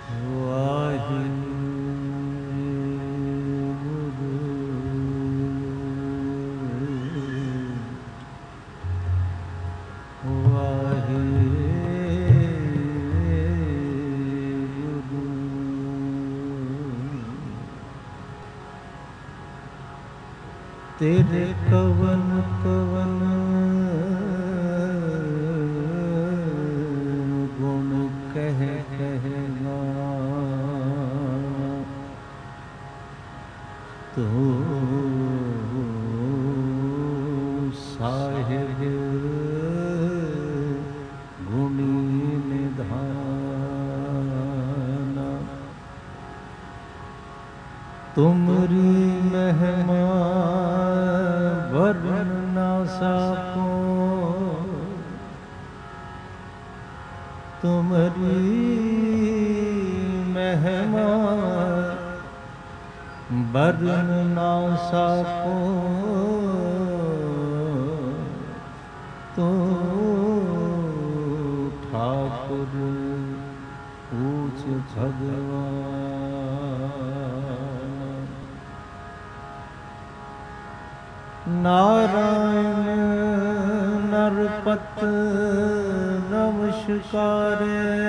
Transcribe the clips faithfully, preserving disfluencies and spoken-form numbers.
तेरे कवन कवन गुण कह कहना तो साहिब गुणी निधाना। तुमरी महिमा वर्ण ना साको, तुमरी महिमा वर्ण ना साको। तो ठाकुर ऊंच भगवान। नारायण नरपत नमस्कार,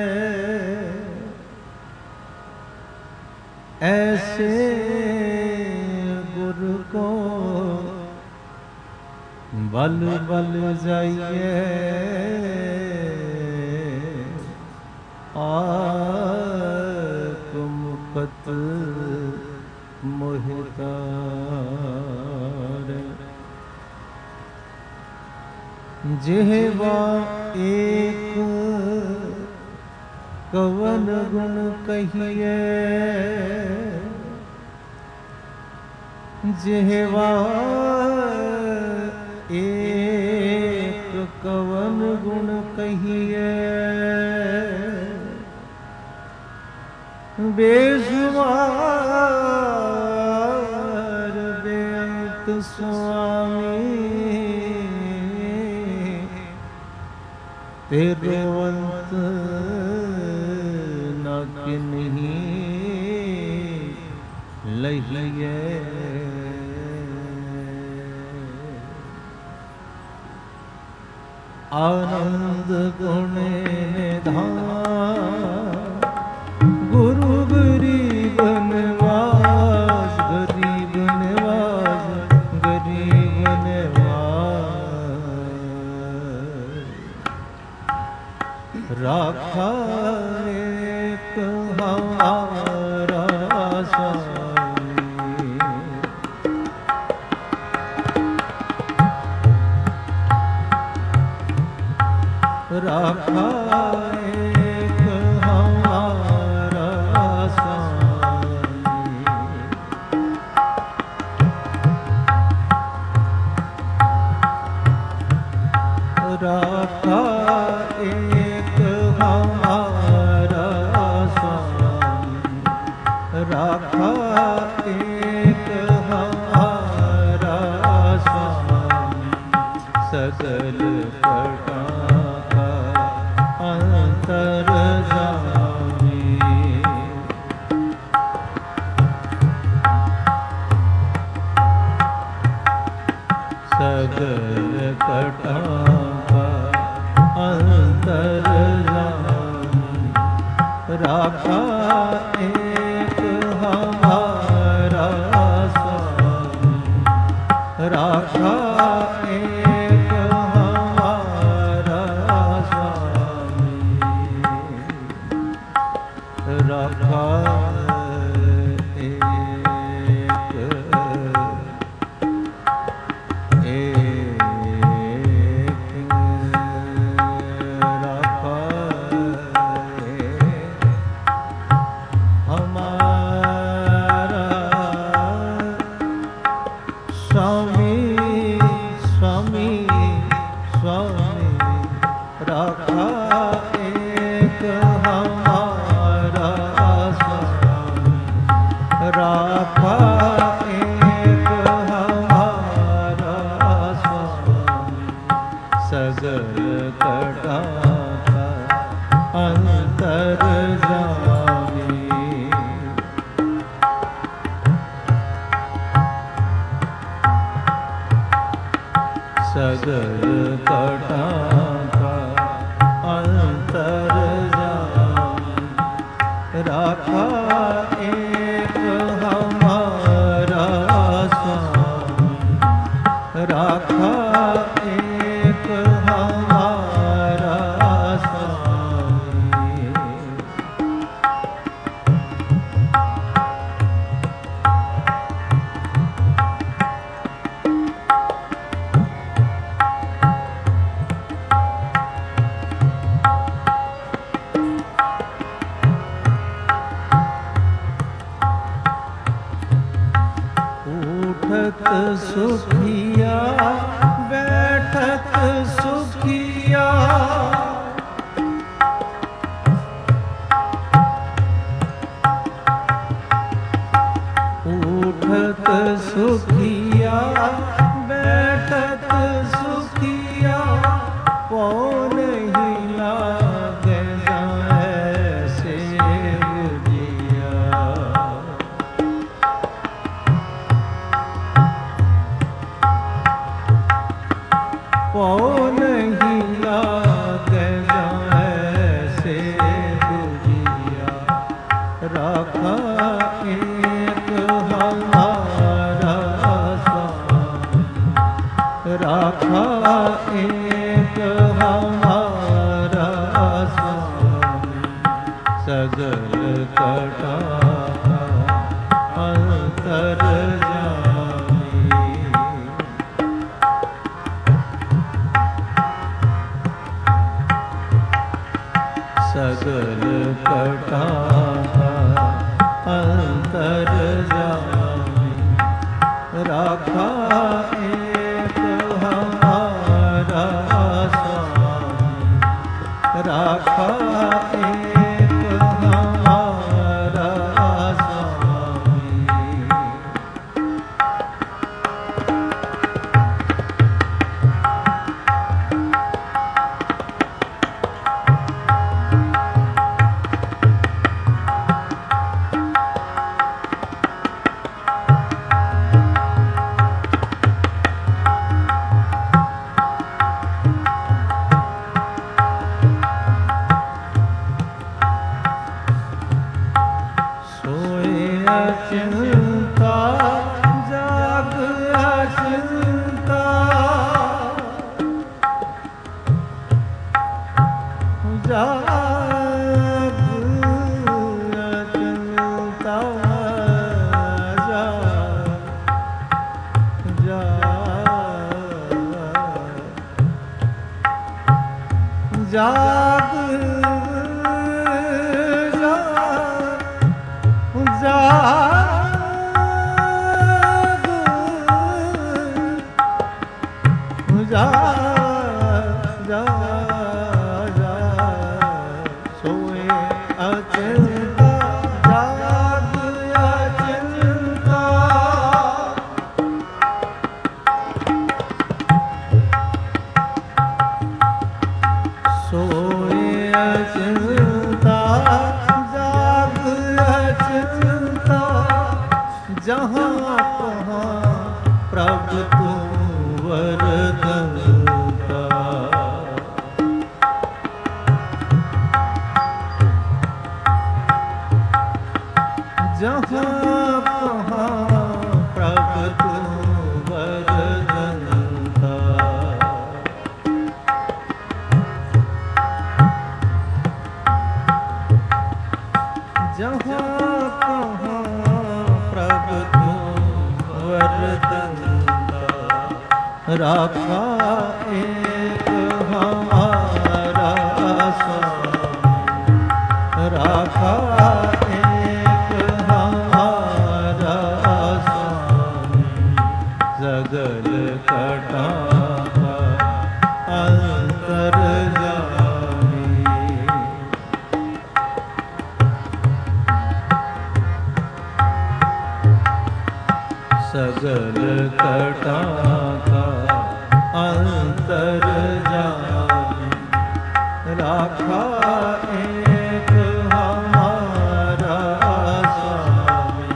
ऐसे गुरु को बल बल जाइए। आत्मपत मोहितार, जेहवा एक कवन गुण कहिए। जेहवा एक कवन गुण कहिए। बेजुबार बेअंत स्वामी, तेरो अंत न किन्हीं लहिए। आनंद गुण निधान, गुरु गरीब नवाज, गरीब नवाज, गरीब नवाज। राखा एक हमारा स्वामी, राखा एक हमारा स्वामी। राखा एक हमारा स्वामी, राखा एक हमारा स्वामी। सकल पटा अंतर जामी, सगल कटा अंतर जामी। राखा एक हमारा स्वामी, राखा एक हमारा स्वामी। राखा राखा एक हमारा स्वामी। सगल कटा का अंतर्यामी, राखा एक हमारा स्वामी, राखा एक हमारा स्वामी। उठत सुखिया बैठत सुखिया, उठत सुखिया बैठत सुखिया, कौन ही लागे ऐसे बुझिया। कौन ही लागे ऐसे बुझिया, राखा एक हमारा स्वामी, राखा एक हमारा स्वामी। सगल कटा अंतर्यामी, सगल कटा अंतर्यामी, राखा एक हमारा स्वामी, राखा एक हमारा स्वामी। अचिंता जाग अचिंता, जाग अचिंता, जाग जाग जाग जाग जाग सोए अचिंता, जाग अचिंता, सोए अचिंता, जाग अचिंता, जहाँ तहाँ प्रभु तू वरदता। जहाँ तहाँ प्रभु तू वरदता। जहाँ तहाँ प्रभु तू वरदता, राखा एक हमारा स्वामी, राखा एक हमारा स्वामी। सगल कटा अंतर्यामी, सगल कटा अंतर्यामी, राखा एक हमारा स्वामी,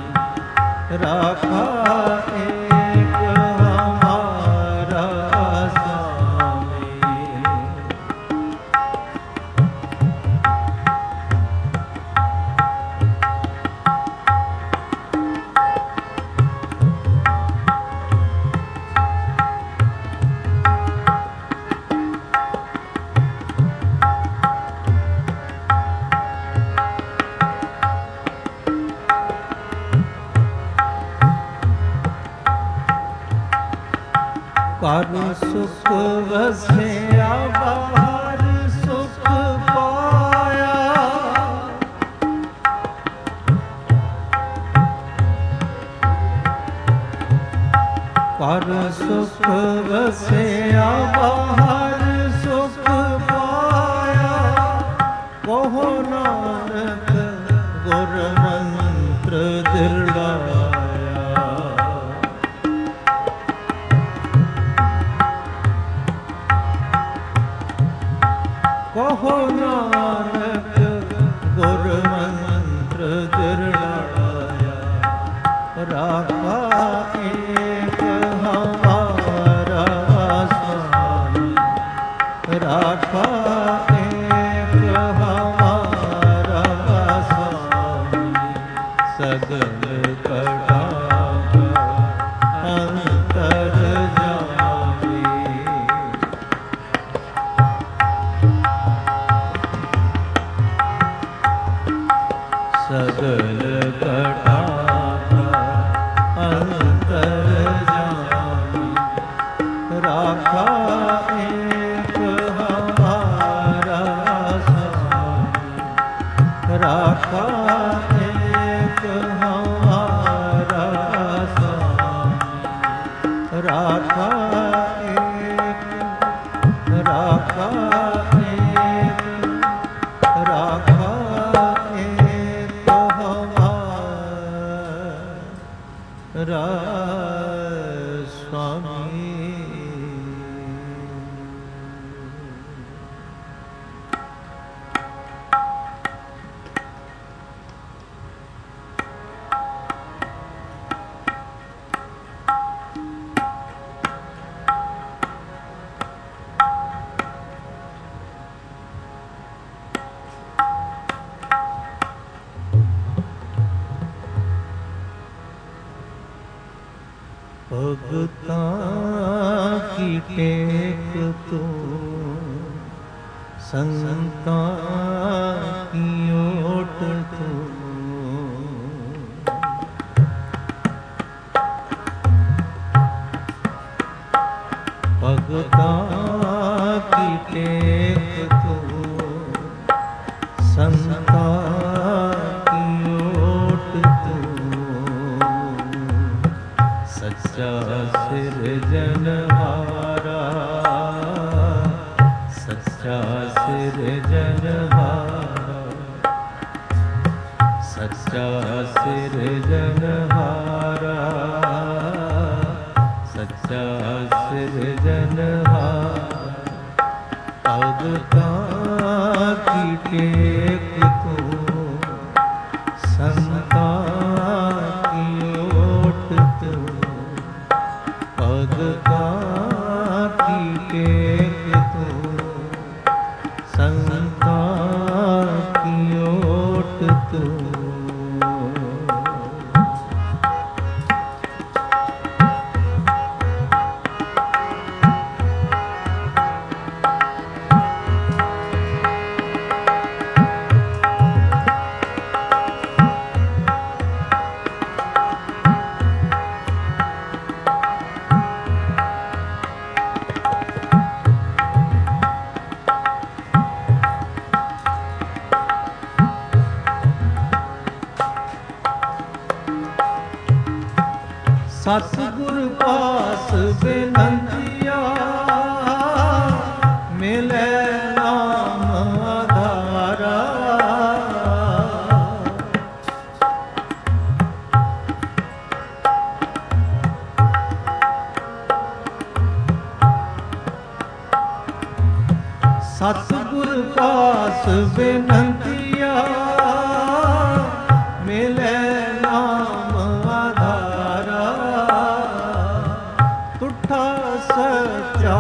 राखा एक हमारा स्वामी। ਕਰ ਸੁਖ ਵਸਿਆ ਬਾਹਰ ਸੁਖ ਪਾਇਆ, ਕਰ ਸੁਖ ਵਸਿਆ ਬਾਹਰ ਸੁਖ ਪਾਇਆ, ਕਹੋ ਨਾਨਕ ਗੁਰ ਮੰਤਰ ਦਿਰੜਾਇਆ। ਕਹੋ ਨਾਨਕ ਗੁਰ ਮੰਤਰ ਦਿਰੜਾਇਆ, ਰਾਖਾ ਏਕ ਹਮਾਰਾ ਸੁਆਮੀ, ਰਾਖਾ ਏਕ ਹਮਾਰਾ ਸੁਆਮੀ, ਸਗਲ ਕਟਾ ਅੰਤਰ ਜਾਮੀ। ਸਗਲ ਕਟਾ ਅੰਤਰ ਜਾਮੀ, ਰਾਖਾ ਏਕ ਹਮਾਰਾ ਸੁਆਮੀ, ਰਾਖਾ ਏਕ ਹਮਾਰਾ ਸੁਆਮੀ, ਰਾਖਾ ਏਕ, ਰਾਖਾ ਏਕ, ਰਾਖਾ ਏਕ ਹਮਾਰਾ ਸੁਆਮੀ। ਭਗਤਾਂ ਕੀ ਟੇਕ ਤੂੰ, ਸੰਤਾਂ ਕੀ ਓਟ ਤੂੰ, ਭਗਤਾਂ ਕੀ ਟੇਕ ਤੂੰ, ਸੰਤਾਂ ਕੀ ਓਟ ਤੂੰ, ਸੱਚਾ ਸਿਰਜਨਹਾਰਾ, ਸੱਚਾ ਸਿਰਜਨਹਾਰਾ, ਸੱਚਾ ਸਿਰਜਨਹਾਰਾ, ਸੱਚਾ ਸਿਰਜਨਹਾਰਾ, ਭਗਤਾਂ ਕੀ ਟੇਕ ਤੂੰ, ਸੰਤਾਂ ਕੀ ਓਟ ਤੂੰ, ਭਗਤਾਂ ਕੀ ਟੇਕ ਤੂੰ, ਸੰਤਾਂ ਕੀ ਓਟ ਤੂੰ। ਸਤਿਗੁਰ ਪਾਸ ਬੇਨੰਤੀਆ, ਮਿਲੇ ਨਾਮ ਆਧਾਰਾ, ਸਤਿਗੁਰ ਪਾਸ ਬੇਨੰਤੀਆ, ਮਿਲੇ ਨਾਮ ਆਧਾਰਾ, ਤੁਠਾ ਸੱਚਾ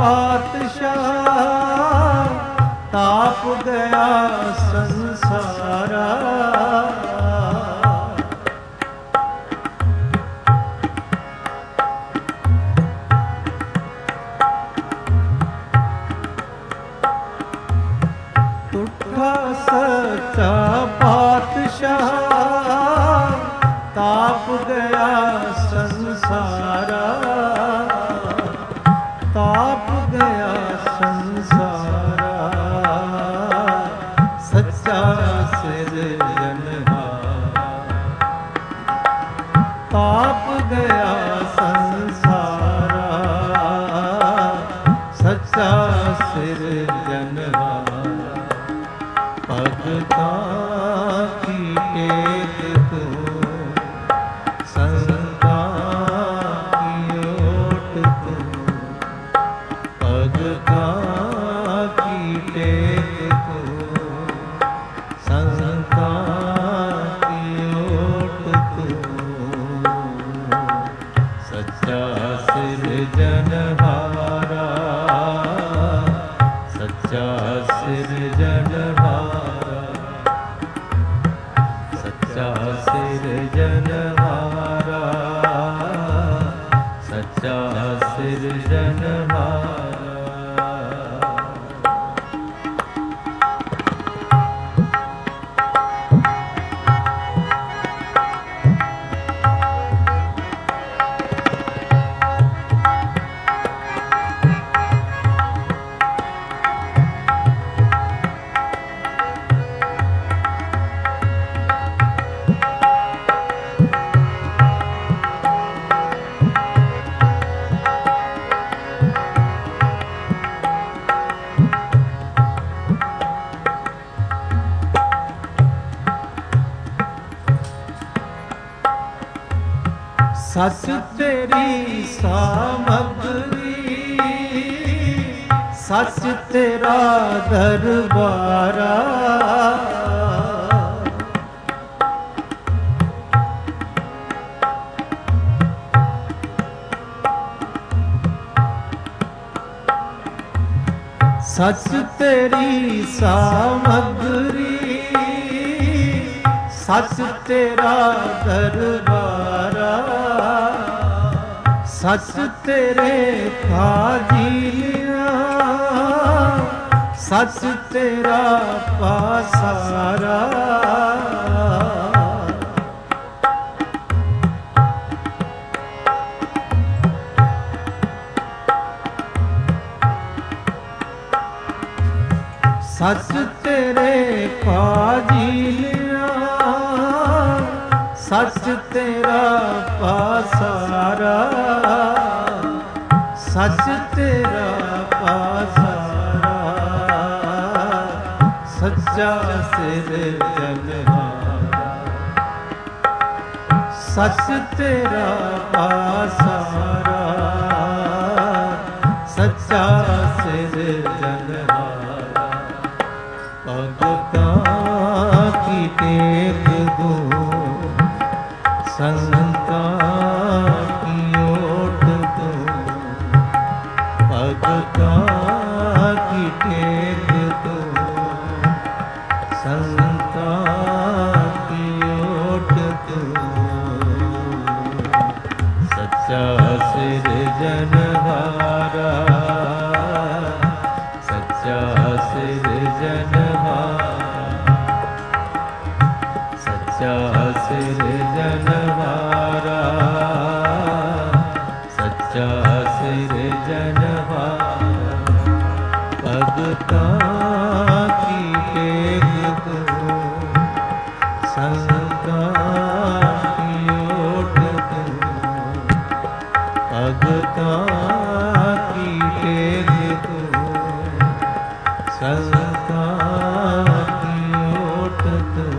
ਪਾਤਸ਼ਾਹ, ਤਾਪ ਗਿਆ ਸੰਸਾਰਾ, ਤੁਠਾ ताप गया संसारा, सच्चा सिरजनहारा। भगता की टेक तू, संता की ओट तू। भगता की टेक तू, संता की ओट तू। सच्चा सिरजनहारा, सच्चा सिरजनहारा, सच्चा सिरजनहारा, सच्चा सिरजनहारा। सच तेरी सामग्री, सच तेरा दरबारा। सच तेरी सामग्री, सच तेरा दरबारा। सच तेरे फाजिलिया, सच तेरा पासारा। सच तेरे फाजिलिया, सच तेरा पासारा। सच तेरा पासारा, सच्चा सिरजनहारा। सच तेरा पासारा, सच्चा सिरजनहारा। भगता की टेक दूं, संता की ओट दूं। भगता की टेक दूं, संता की ओट दूं। सच्चा सिरजनहारा, सच्चा सिरजनहारा, सच्चा सिरजनहारा, सच्चा सिरजनहारा। भगता की टेक दूं, संता की ओट दूं। भगता की टेक दूं, संता की ओट दूं।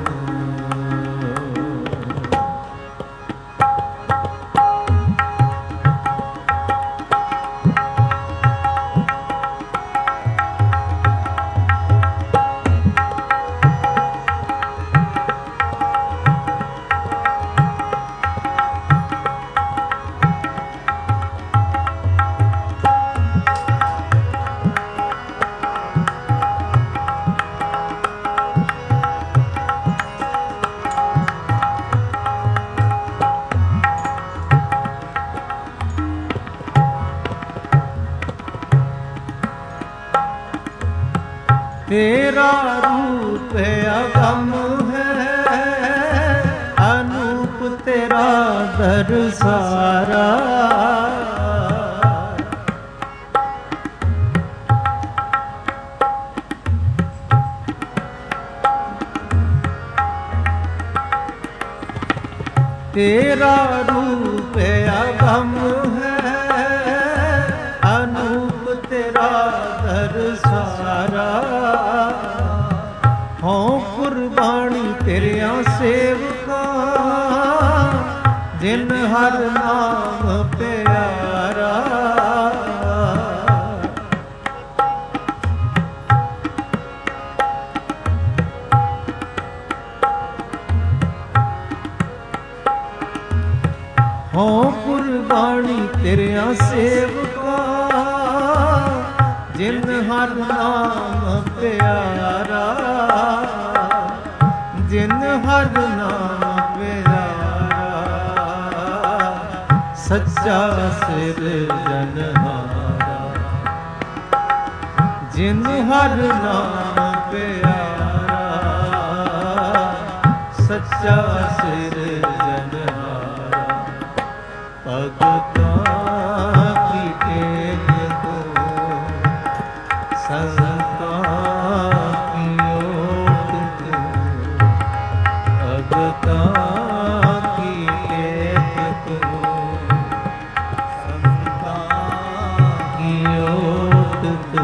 तेरा रूप अगम है, अनूप तेरा दरसारा। तेरा रूप अगम है, अनूप तेरा दर सारा। हो कुर्बानी तेरिया सेवका, जिन हर नाम प्यारा। हो कुर्बानी तेरिया सेवका, जिन हर नाम प्यारा। जिन हर नाम प्यारा, सच्चा सिरजनहारा। जिन हर नाम प्यारा, सच्चा सिरजनहारा। भगतां की टेक को, संतां की ओट को। भगतां की टेक को, संतां की ओट को।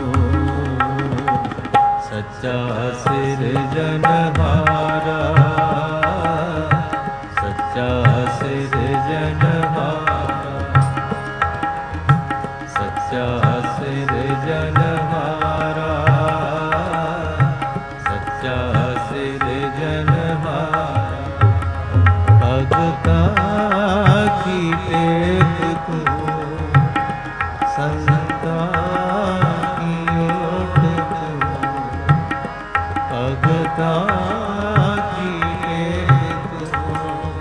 सच्चा सिरजनहारा, सच्चा सिरजनहारा, सच्चा सिरजनहारा, सच्चा सिरजनहारा। भगतां की टेक को, संतां की ओट को। भगतां की टेक को,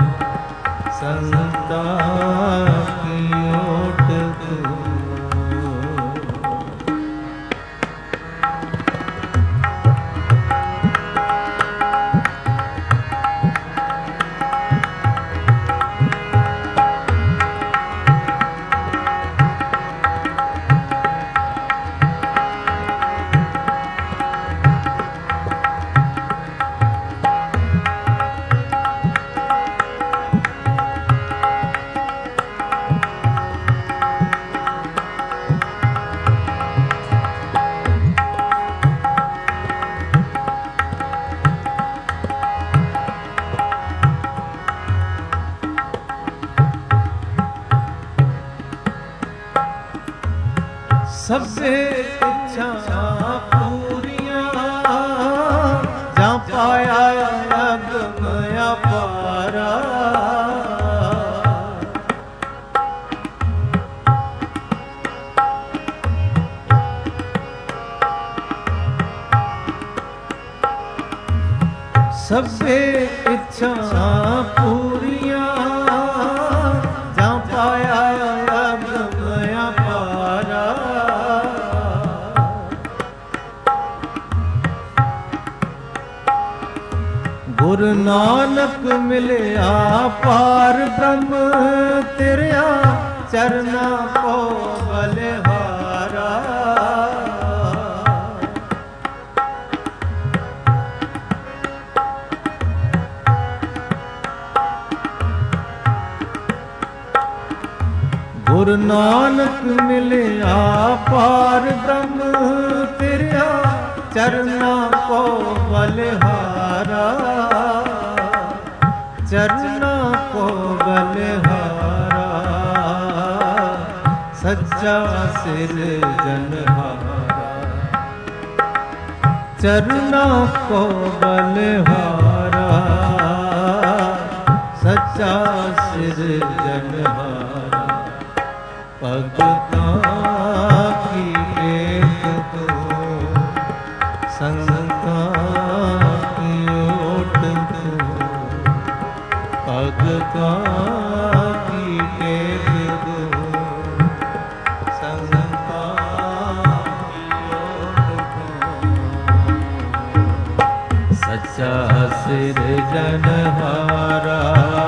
संतां की ओट को। सबसे इच्छा पूरियां, जा पाया अगम अपारा। सबसे इच्छा पूरियां, जा पाया अगम अपारा। गुरु नानक मिलिया पार ब्रह्म, तेरिया चरना को बलिहारा। गुरु नानक मिलिया पार ब्रह्म, तेरिया चरना को बलिहारा। चरना को बलिहारा, सच्चा सिरजनहारा। चरना को बलिहारा, सच्चा सिरजनहारा। भगतां की टेक को, संतां की ओट को। भगतां की टेक को, संतां की ओट को। सच्चा सिरजनहारा,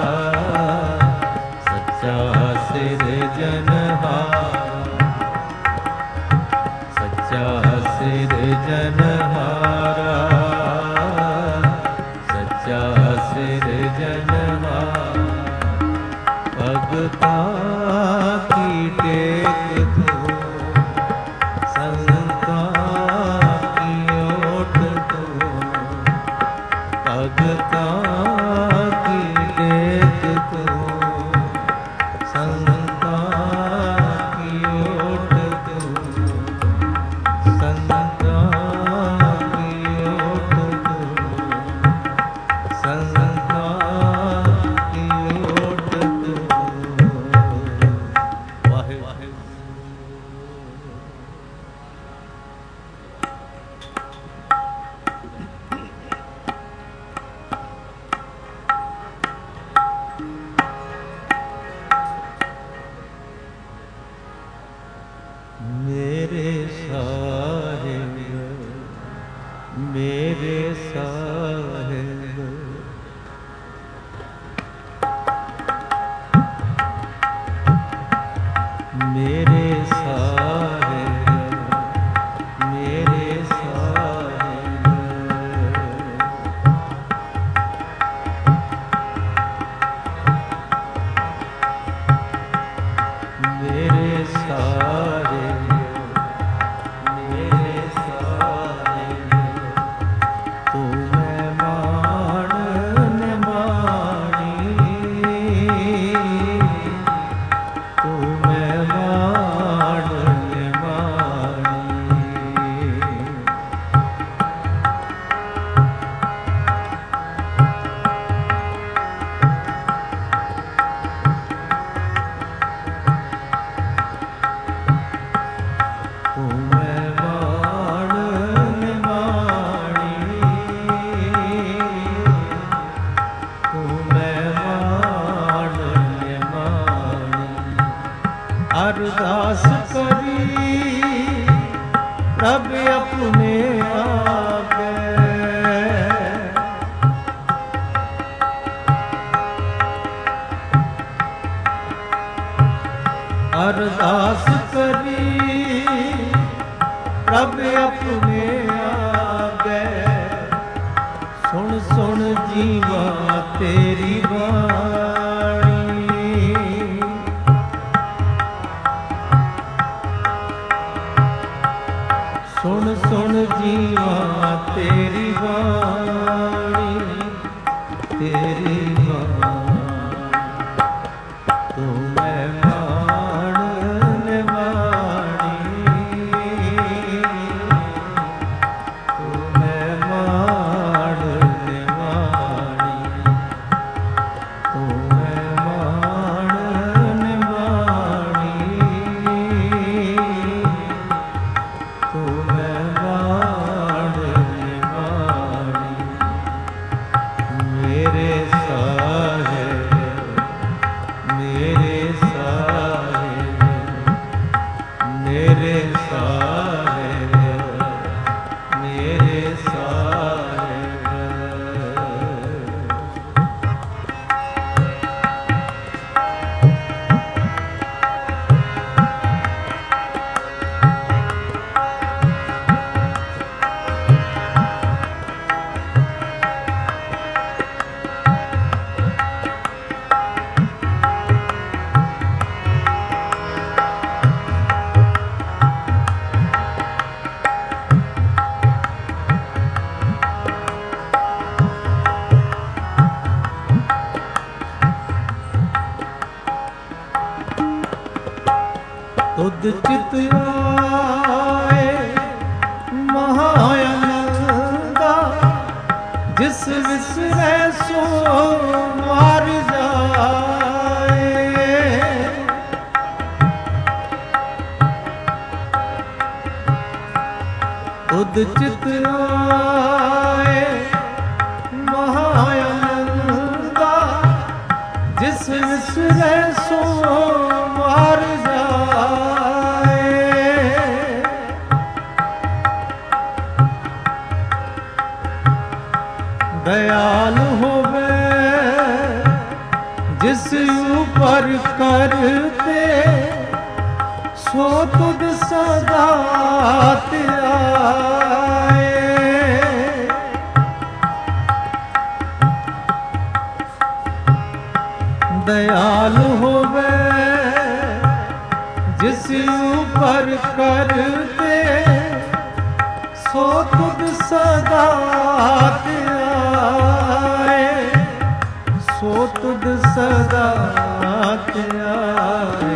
सच्चा सिरजनहारा। सच्चा सिरजनहारा, सच्चा सिरजनहारा। भगता की टेक दो, संता की ओट दो, भगता की टेक दो, संता की ओट दो, संता की ओट दो, संता की ओट दो। वाहे वाहे मेरे साहिब, मेरे साहिब, मेरे साहिब, मेरे साहिब, मेरे साहिब, मेरे साहिब, तू मेहमान निमानी, तू मेहमान निमानी। तू मेहमान निमानी, तू मेहमान निमानी। अरदास करी रब अपने आगे, अरदास करी रब अपने आगे। सुन सुन जीवा तेरी बाणी, सुन सुन जीवा तेरी बाणी, तेरी बाणी। तू मेहमान निमानी, तू मेहमान निमानी, तू मेहमान निमानी, तू मेहमान निमानी। मेरे साहिब, मेरे साहिब, मेरे साहिब, मेरे साहिब। तुद चित आए महाआनंदा, जिस विसरे सो मार जाए। तुद चित आए महाआनंदा, जिस विसरे सो मार जाए। दयाल होवे जिस ऊपर करते, सो तुद सदा त्याए। दयाल होवे जिस ऊपर करते सो तुद सदा त्याए, सो तुद सदा त्याए।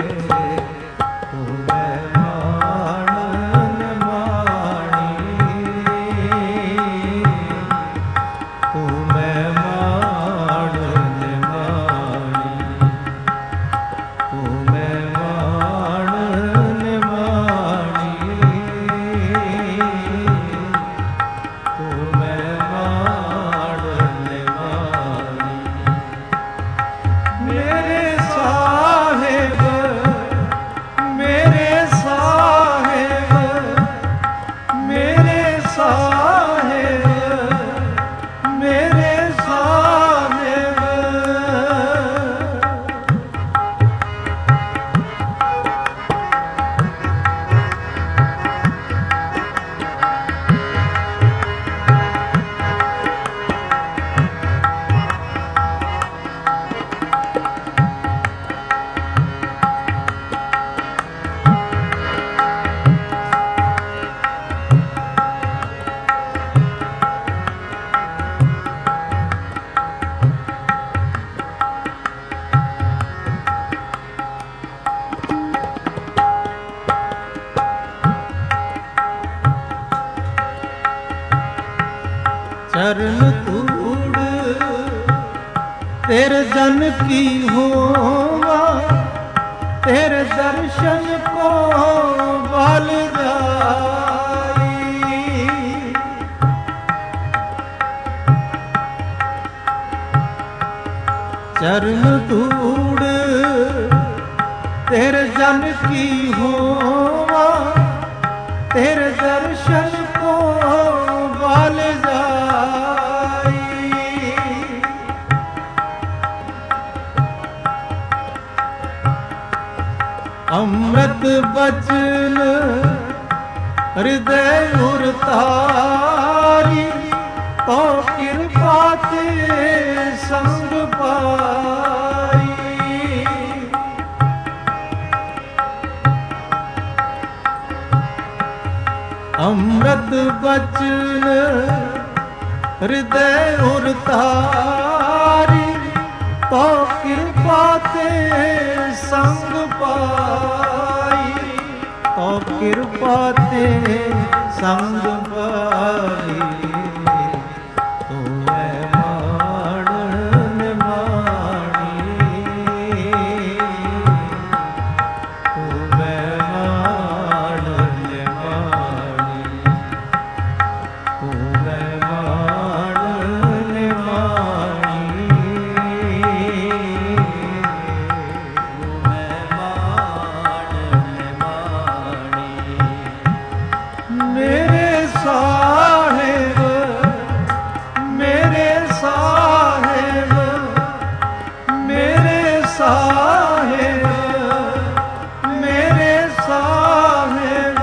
चरण धूड़ तेरे जन की होवा, तेरे दर्शन को बल जाई। चरण धूड़ तेरे जन की होवा, तेरे दर्शन को बल जाई। अमृत बचन हृदय उरतारी, तो कृपा ते संग पाई। अमृत बचन हृदय उरतारी, तो कृपा ते संग पाई। तो कृपा ते संग पाई। तू मैं माणन माणी, तू मैं माणन माणी, तू मैं माणन माणी, तू मैं माणन माणी। मेरे साहिब, मेरे साहिब, मेरे साहिब, मेरे साहिब।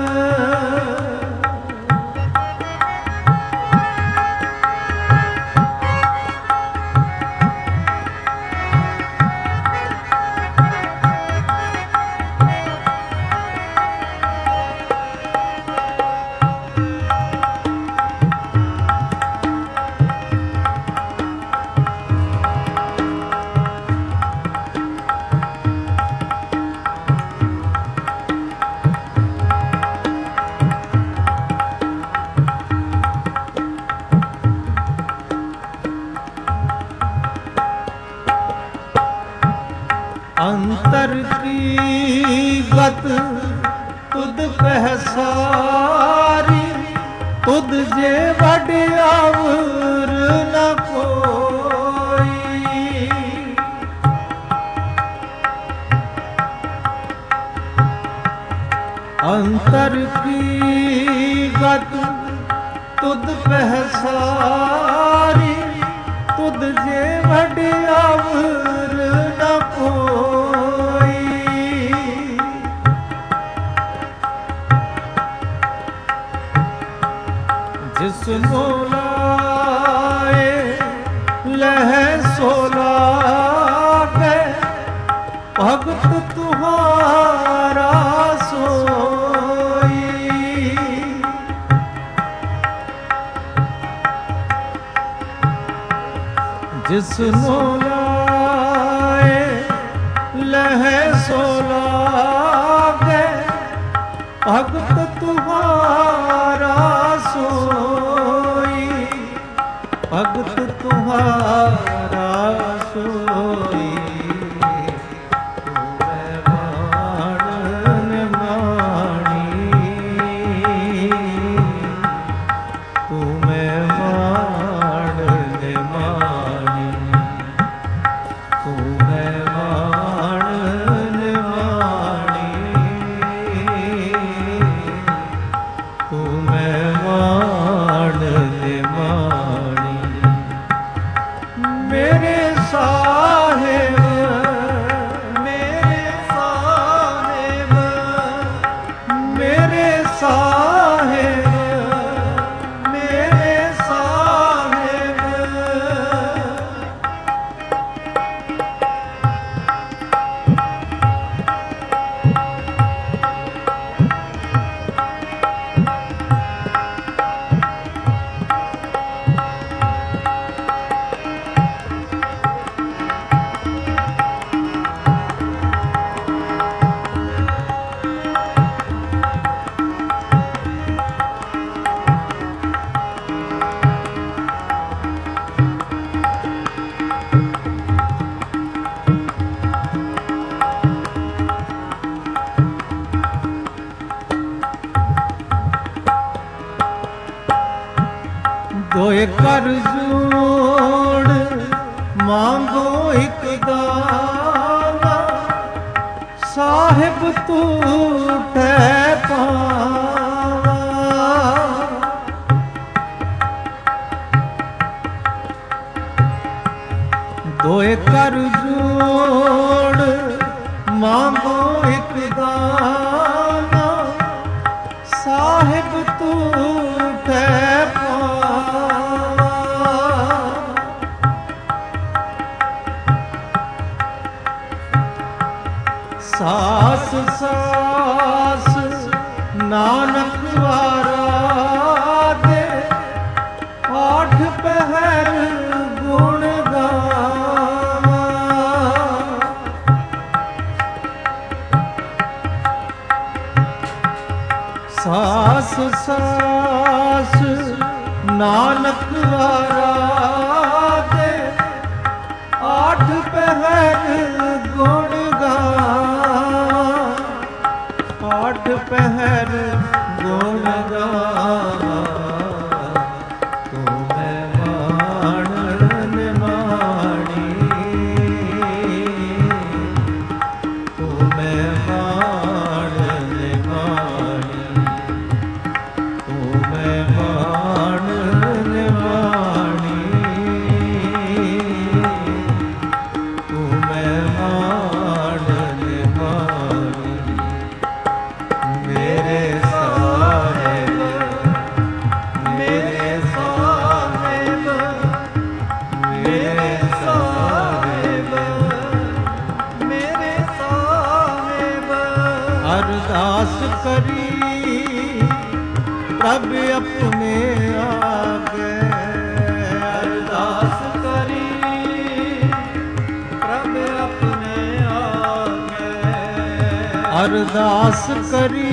अंतर की गत तुद पहसारी, तुद जे वड्यावर न कोई। अंतर की गत तुद पहसारी, तुद जे वड्यावर न कोई। जिस मोलाए लह सोलाए, भगत तुम्हारा सोई। जिसनो लाए लहे सो लागे, भगत तुम्हारा सोई, भगत तुम्हारा सोई। दोए कर जोड़ मांगो एक दाना, साहिब तू ठै पावा। दोए कर जोड़ मांगो एक दाना, साहिब तू ठै सास सास नानक वारा दे, आठ पहर गुण गावा। सास सास नानक वारा दे, आठ पहर गुण आठ पहर गुण गावा। तुम्हें माण निमाणी, तुम्हें माण निमाणी, तुम्हें माण निमाणी, तुम्हें माण निमाणी। मेरे साहिब, मेरे साहिब, मेरे साहिब, मेरे साहिब। अरदास करी प्रभ अपने आगे, अरदास करी प्रभ अपने आगे, अरदास करी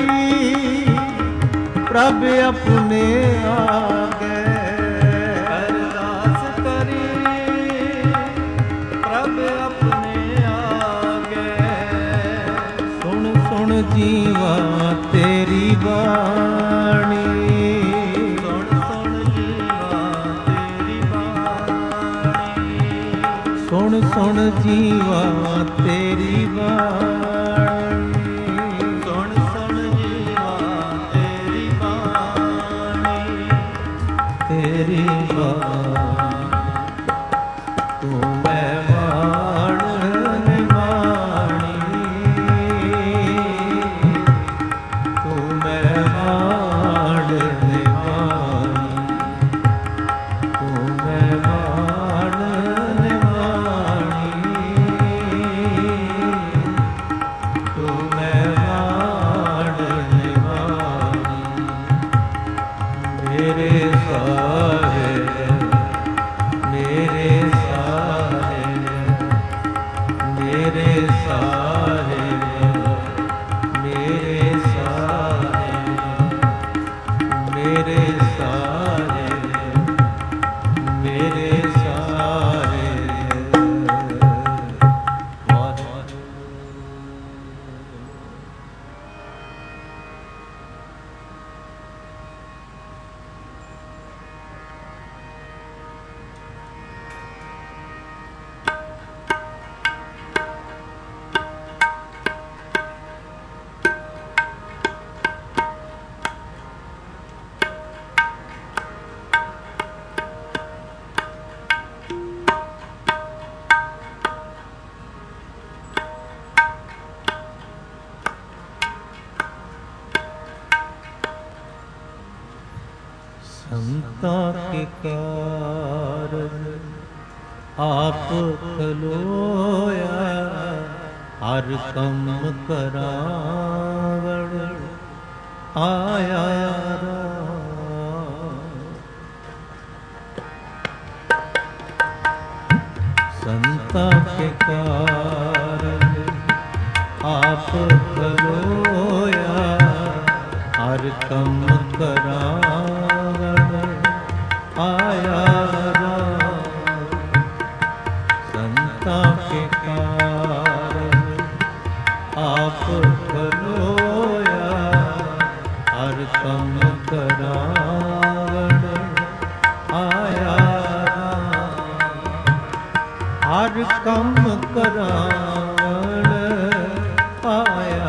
प्रभ अपने आगे, अरदास करी प्रभ अपने आगे। सुन सुन जीवा तेरी बाणी, सुन सुन जीवा तेरी बाणी, सुन सुन जीवा तेरी बाणी, सुन सुन जीवा तेरी बाणी, तेरी बाणी। तू मैं माण निमाणी, तू मैं माण निमाणी, तू मैं माण निमाणी, ਮੇਰੇ ਸਾਹਿਬ, ਮੇਰੇ ਸਾਹਿਬ, ਮੇਰੇ ਸਾਹਿਬ, ਮੇਰੇ ਸਾਹਿਬ। ਸੰਤਾਂ ਕੇ ਕਾਰਜ ਆਪ ਖਲੋਇਆ, ਹਰ ਕੰਮ ਕਰਾਵਣ ਆਇਆ ਰਾਮ। ਸੰਤਾਂ ਕੇ ਕਾਰਜ ਆਪ ਖਲੋਇਆ, ਹਰ ਕੰਮ ਕਰਾਵਣ ਆਇਆ ਰਾਮ। ਸੰਤਾਂ ਕੇ ਕਾਰਜ ਆਪ ਖਲੋਇਆ, ਹਰ ਕੰਮ ਕਰਾਵਣ ਆਇਆ ਰਾਮ। ਹਰ ਕੰਮ ਕਰਾਵਣ ਆਇਆ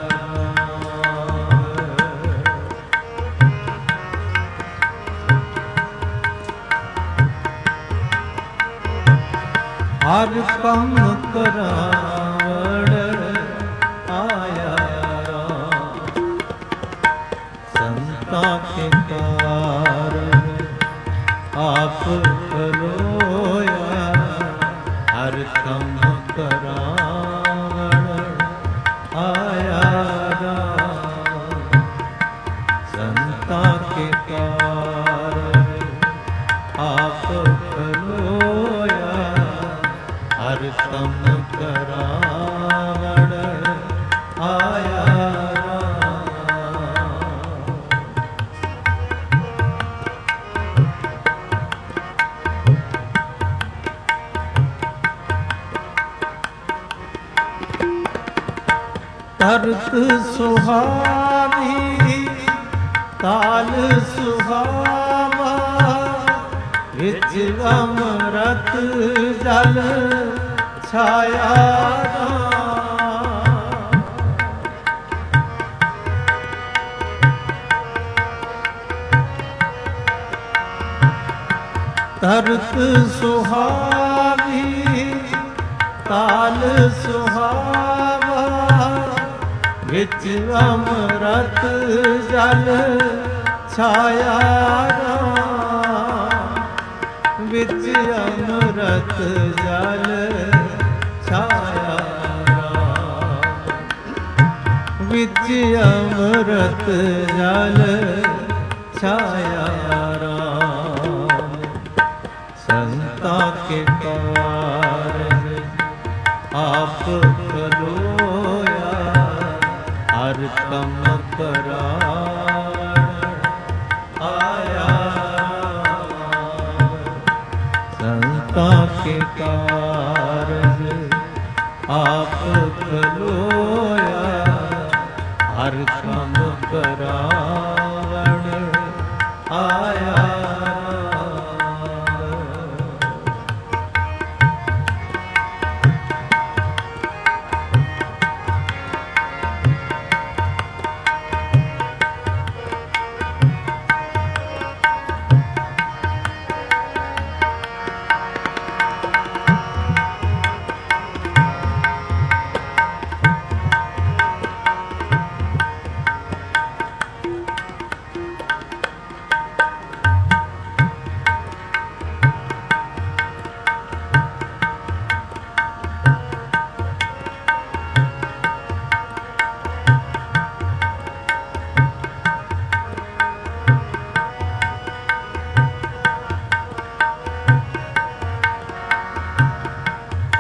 ਹਰ ਕੰਮ ਕਰਾਵਣ ਆਇਆ ਰਾਮ। ਸੰਤਾਂ ਕੇ ਕਾਰਜ ਆਪ ਖਲੋਇਆ, ਹਰ ਕੰਮ ਕਰਾਵਣ ਆਇਆ ਰਾਮ। ਸੰਤਾਂ ਕੇ ਕਾਰਜ ਆਪ ਖਲੋਇਆ, ਹਰ ਕੰਮ ਕਰਾਵਣ ਆਇਆ ਰਾਮ। ਤਰਤ ਸੁਹਾਵੀ ਤਾਲ ਸੁਹਾਵਾ, ਵਿੱਚ ਅੰਮ੍ਰਿਤ ਜਲ ਛਾਇਆ ਰਾਮ। ਤਰਤ ਸੁਹਾਵੀ ਤਾਲ ਸੁਹਾਵਾ, ਵਿੱਚ ਅੰਮ੍ਰਿਤ ਜਲ ਛਾਇਆ ਰਾਮ। ਵਿੱਚ ਅੰਮ੍ਰਿਤ ਜਲ ਛਾਇਆ ਰਾਮ। ਵਿੱਚ ਅੰਮ੍ਰਿਤ ਜਲ ਛਾਇਆ ਰਾਮ। ਸੰਤਾਂ ਕੇ ਕਾਰਜ ਆਪ ਖਲੋਇਆ, ਹਰ ਕੰਮ ਕਰਾਵਣ ਆਇਆ ਰਾਮ। ਸੰਤਾਂ ਕੇ ਕਾਰਜ ਆਪ ਖਲੋਇਆ, ਹਰ ਕੰਮ ਕਰਾਵਣ ਆਇਆ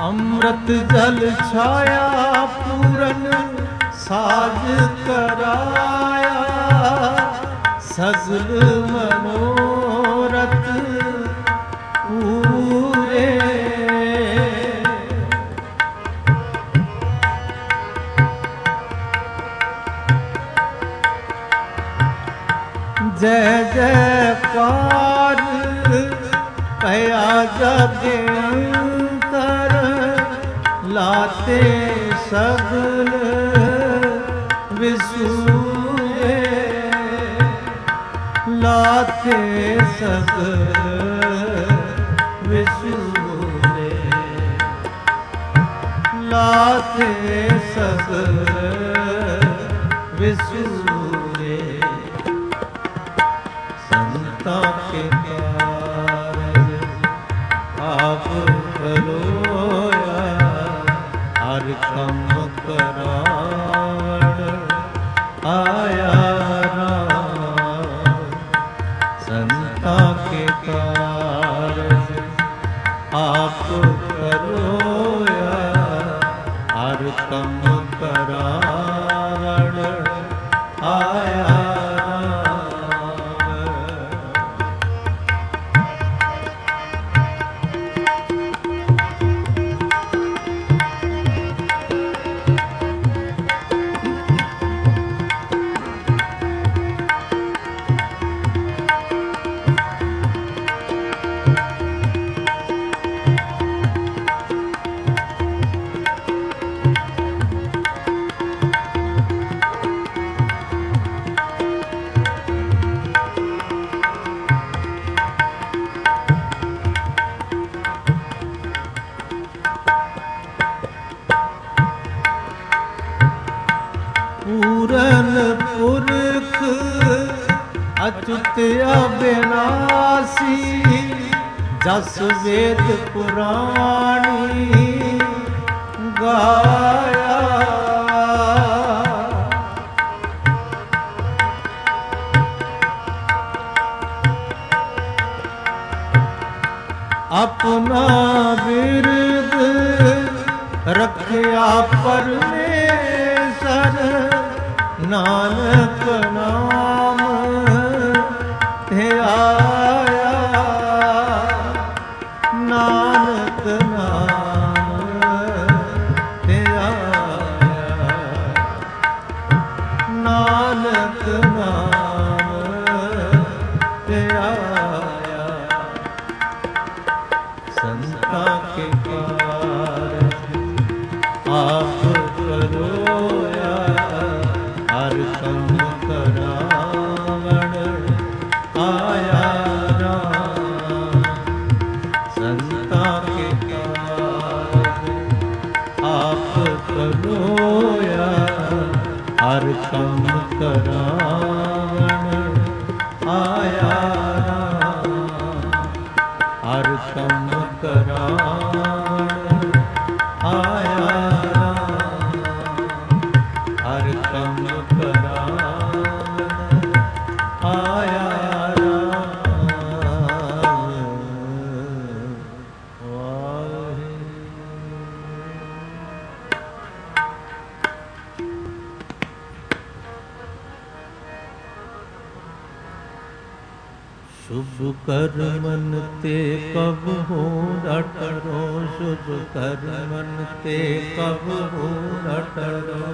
ਅੰਮ੍ਰਿਤ ਜਲ ਛਾਇਆ ਪੂਰਨ ਸਾਜ ਕਰਾਇਆ ਸਗਲ ਮਨੋਰਥ ਪੂਰੇ ਜੈ ਜੈਕਾਰ ਭਇਆ ਜਗ ਅੰਤਰ ਲਾਤੇ ਸਗਲ ਵਿਸੂਰੇ ਲਾਤੇ ਸਗਲ ਵਿਸੂਰੇ ਲਾਤੇ ਸਗਲ ਵਿਸੂਰੇ ਸੰਤਾਂ ਕੇ ਕਾਰਜ ਆਪ ਕਰੋਇਆ ਹਰ ਕੰਮ ਕਰਾਵਣ ਆਇਆ ਰਾਮ ਸੰਤਾਂ ਕੇ ਕਾਰਜ ਆਪ ਕਰੋਇਆ ਹਰ ਕੰਮ ਕਰਾਵਣ ਆਇਆ ਪੂਰਨ ਪੁਰਖ ਅਚੁੱਤ ਅਬਿਨਾਸੀ ਜਸ ਵੇਦ ਪੁਰਾਣੀ ਗਾਇਆ ਆਪਣਾ ਬਿਰਦ ਰੱਖਿਆ ਪਰਮੇਸ਼ਰ ਨਾਨਕ ਨਾਮ ਧਿਆਇਆ ਨਾਨਕ ਨਾਮ ਧਿਆਇਆ ਨਾਨਕ ਨਾਮ ਧਿਆਇਆ ਸੰਤਾਂ ਕੇ ਕਾਰਜ ਆਪ ਕਰੋਇਆ ਹਰ ਕੰਮ ਕਰਾਵਣ ਆਇਆ ਰਾਮ ਸੰਤਾਂ ਕੇ ਕਾਰਜ ਆਪ ਕਰੋਇਆ ਹਰ ਕੰਮ ਕਰਾਵਣ ਆਇਆ ਰਾਮ ਹਰ ਕੰਮ ਕਰਾਵਣ ਆਇਆ ਹਰ ਕੰਮ ਕਰਾਵਣ ਆਇਆ ਰਾਮ ਸ਼ੁਭ ਕਰਮਨ ਤੇ ਕਬ ਹੋ ਡਟਰੋ ਸ਼ੁਭ ਕਰਮਨ ਤੇ ਕਬ ਹੋ ਡਟਰੋ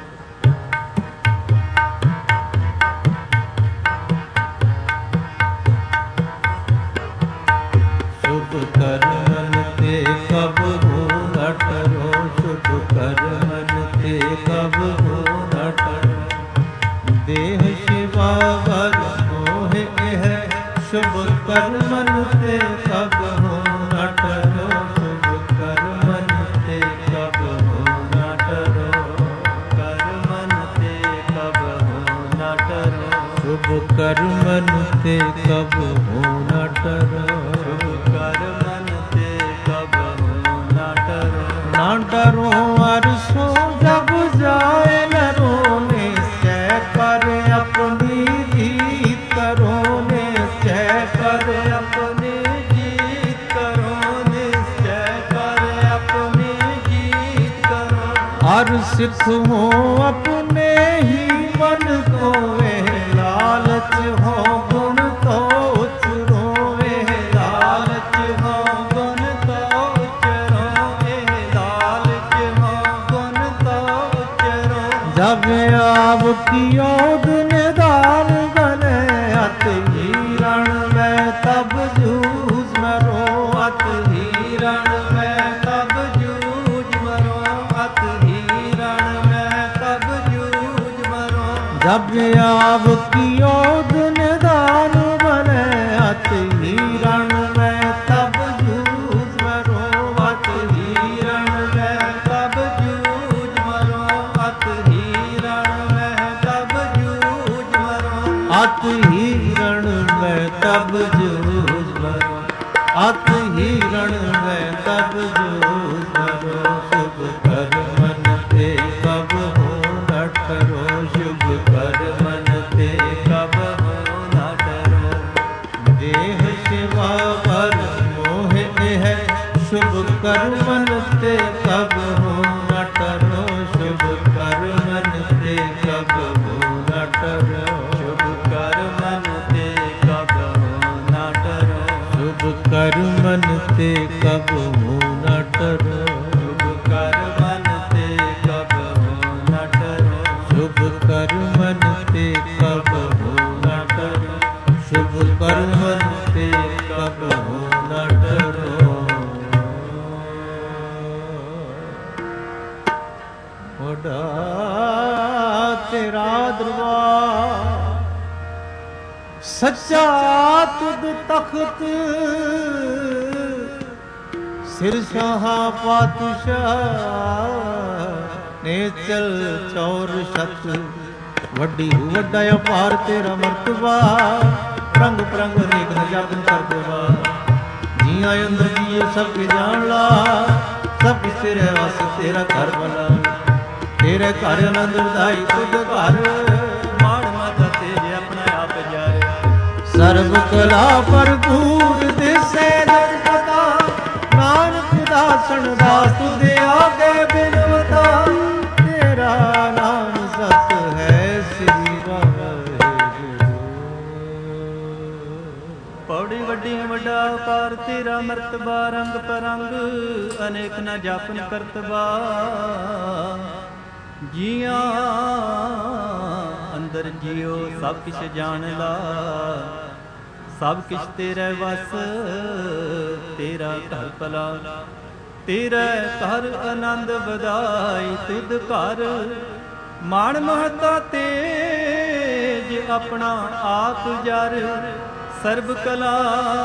ਸ਼ੁਭ ਕਰਮਨ ਤੇ ਕਬ ਹੋ ਡਟਰੋ ਸ਼ੁਭ ਕਰਮਨ ਤੇ ਕਬ ਹੋ ਡਟਰੋ ਦੇਹ ਸ਼ਿਵਾ ਵਰ ਮੋਹ ਇਹ ਸ਼ੁਭ ਕਰਮਨ ਤੇ ਕਬ ਹੋ ਡਟਰੋ ਸ਼ੁਭ ਕਰਮਨ ਤੇ ਕਬ ਹੋ ਡਟਰੋ ਕਰਮਨ ਤੇ ਕਬ ਹੋ ਡਟਰੋ ਸ਼ੁਭ ਕਰਮਨ ਤੇ ਕਬ ਹੋ ਡਟਰੋ ਸ਼ੁਭ ਕਰਮਨ ਤੇ ਕਬ ਹੋ ਡਟਰੋ ਨਾ ਡਰੋ ਅਰਸੋਂ ਜਬ ਜਾਏ ਨਰੋ ਨੇ ਸਹਿ ਕਰ ਆਪਣੀ ਰੀਤ ਕਰੋ ਨੇ ਸਹਿ ਕਰ ਆਪਣੀ ਰੀਤ ਕਰੋ ਨਿਸ਼ਚੈ ਕਰ ਆਪਣੀ हर सिख हो अपने ही मन को वे, लालच हो गुण तो उच्च रोवे, लालच हो गुण तो उच्च रोवे, लालच हो गुण तो उच्च रोवे। जब आप कियोद निदान बने अत हिरण में तब जूझ मरो, अत हिरण में तब जूझ मरो, अत हिरण में तब जूझ मरो। जब आप कियोद निदान बने अत हिरण में तब जूझ मरो, अत हिरण में तब जूझ मरो, अत हिरण में तब जूझ मरो, अत हिरण में तब जूझ मरो, अत हिरण में तब जूझ मरो। शुभ कर मन ते कब हो न ठहरो, शुभ कर मन ते कब हो न ठहरो। देह शिवा पर मोह है, शुभ कर मन ते कब हो न ठहरो, शुभ कर मन ते कब हो न ठहरो, शुभ कर मन ते कब हो न ठहरो, शुभ कर मन ते कब हो न ठहरो, शुभ कर मन ते कब हो न ठहरो, शुभ कर मन ते कब हो न ठहरो, शुभ कर मन ते कब हो न ठहरो। ओढ़ा तेरा दरबार सच्चा तुद तख्त, सिर शाहा पातशाह ने चल चौर शत। वड्डी वड्डा अपार तेरा मर्तबा, रंग परंग अनेक न जागन कर देवा। जिया अंदर जियो सब जान ला, सब तेरे वास तेरा घर भला। तेरे घर आनंद दाई तुझ घर, माण माता तेरे अपना आप जाए। सर्व कला भरपूर दिसे जग पता, नानक दासन दास तुझे आगे बिनवता। तेरा नाम सत है श्री वाहिगुरू। पौड़ी वड्डी वड्डा अपार तेरा मर्तबा, रंग परंग अनेक न जापन करतबा। जिया अंदर जियो सब किछ जान ला, सब किछ तेरे वस तेरा घर भला। तेरे घर आनंद बधाई तुद घर, माण महता तेज अपना आप जर। सर्ब कला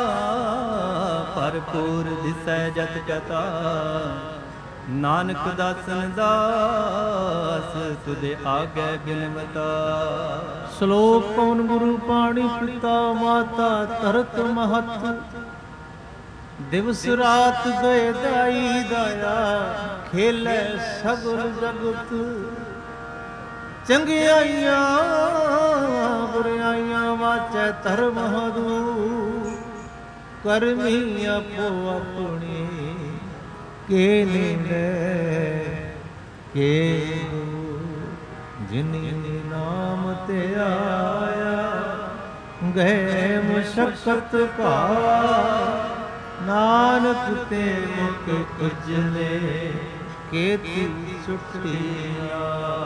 भरपूर दिसै जत कता, नानक दासन दास तुझे आगे बिनवता। श्लोक पवन गुरु पाणी पिता माता तरत महत, दिवस रात गए दाई दाया खेले सगल जगत। चंगियाइयां बुराइयां वाचै धर्म दूर, करमी अपो अपनी के निर्णय के। जिनी नाम ते आया गए मशक्कत का, नानक ते मुख उजले केती छुटिया।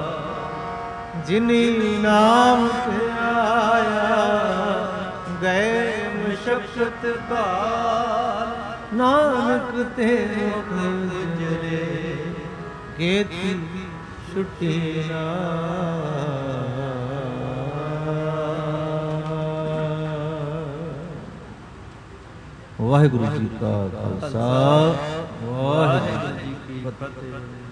जिनी नाम ते आया गए मशक्कत का, नानक ते मुख उजले केती छुटिया। वाहिगुरु जी का खालसा, वाहिगुरु जी की फतेह।